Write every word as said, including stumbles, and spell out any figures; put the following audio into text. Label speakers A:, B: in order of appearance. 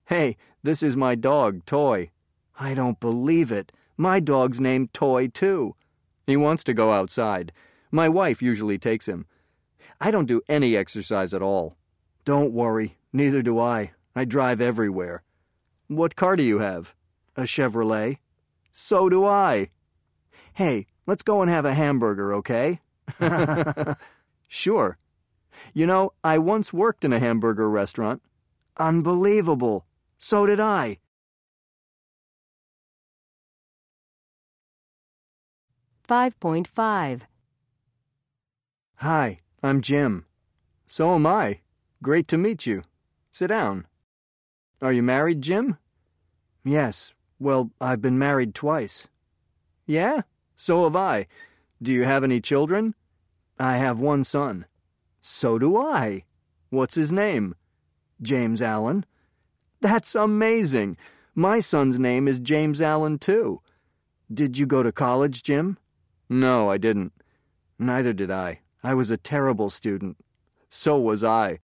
A: Hey, this is my dog, Toy. I don't believe it. My dog's named Toy, too. He wants to go outside. My wife usually takes him. I don't do any exercise at all. Don't worry, neither do I. I drive everywhere. What car do you have? A Chevrolet? So do I. Hey, let's go and have a hamburger, okay? Sure. You know, I once worked in a hamburger restaurant. Unbelievable. So did I.
B: five point five.
A: Hi, I'm Jim. So am I. Great to meet you. Sit down. Are you married, Jim? Yes. Well, I've been married twice. Yeah? So have I. Do you have any children? I have one son. So do I. What's his name? James Allen. That's amazing. My son's name is James Allen, too. Did you go to college, Jim? No, I didn't. Neither did I. I was a terrible student. So was I.